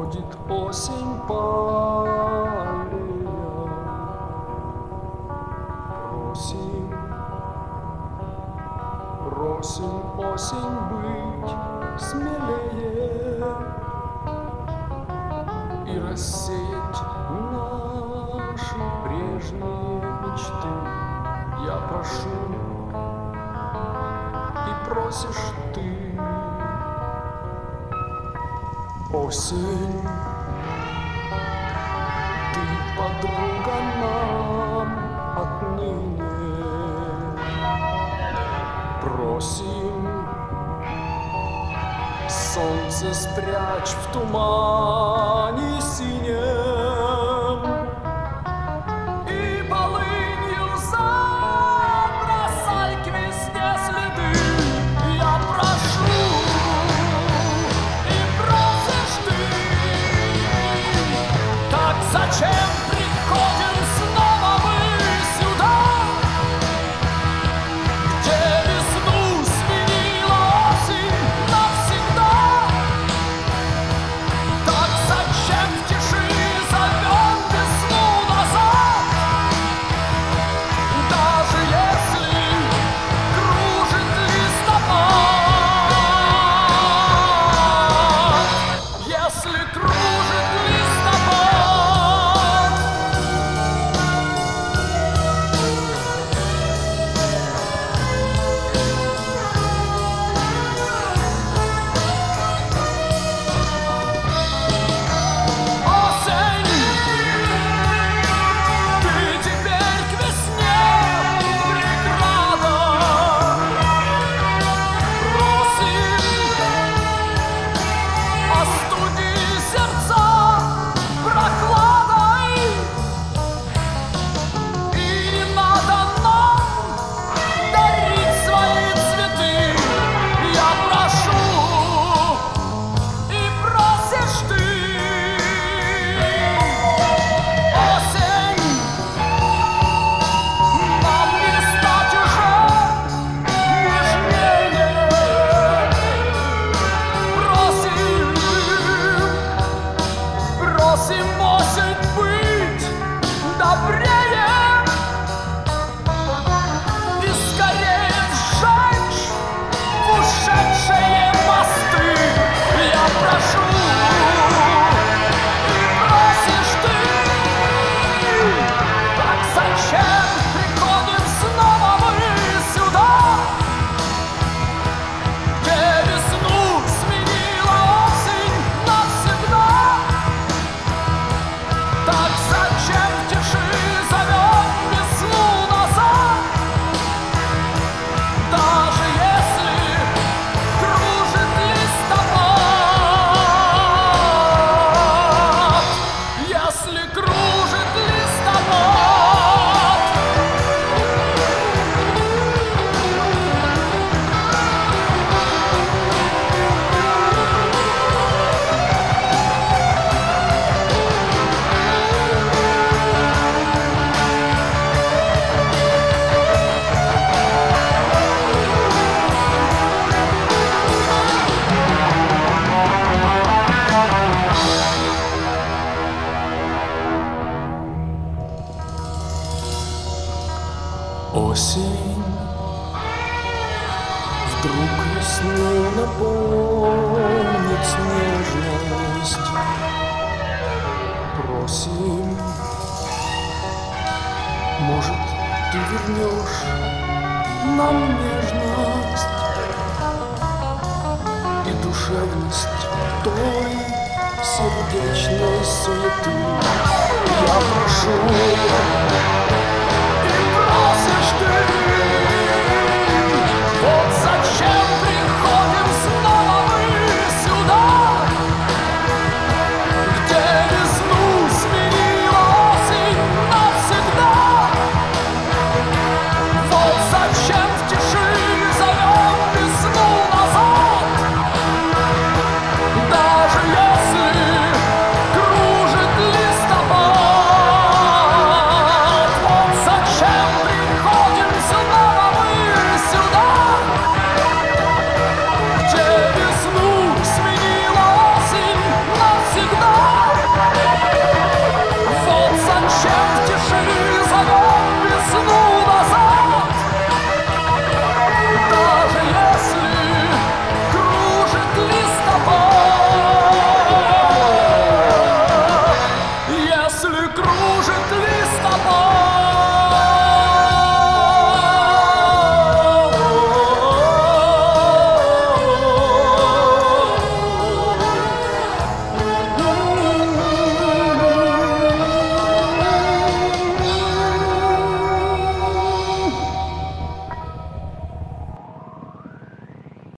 будет осень полная. Просим, просим, осень, быть смелее и рассеять наши прежние мечты. Я прошу, и просишь ты. Осень, ты подруга нам отныне. Просим, солнце спрячь в тумане синем и полынью забросай к весне следы. Я прошу, и просишь ты. Так зачем приходим снова мы сюда, где весну сменила осень навсегда? Так зачем в тиши зовем весну назад, даже если кружит листопад, если кружит листопад. Осень, ты теперь к весне преграда. Просим, остуди сердца прохладой, и не надо нам дарить свои цветы. Я прошу, и просишь ты. Осень, нам не стать уже нежнее. Просим, просим, осень, быть добрее и скорее сжечь ушедшие мосты. Я прошу, и просишь ты. Так зачем приходим снова мы сюда, где весну сменила осень навсегда? Так зачем в тиши зовем весну назад, даже если кружит листопад, если кружит листопад. Осень вдруг весну напомнит нежность. Просим, может, ты вернешь нам нежность и душевность той сердечной суеты. Я прошу,